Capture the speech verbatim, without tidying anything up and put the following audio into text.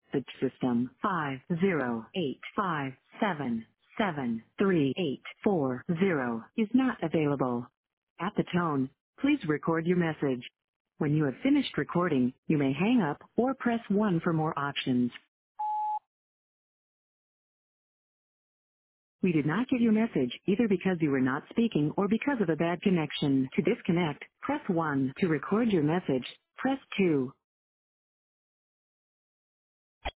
The system five zero eight five seven seven three eight four zero is not available. At the tone, please record your message. When you have finished recording, you may hang up or press one for more options. We did not get your message either because you were not speaking or because of a bad connection. To disconnect, press one. To record your message, press two.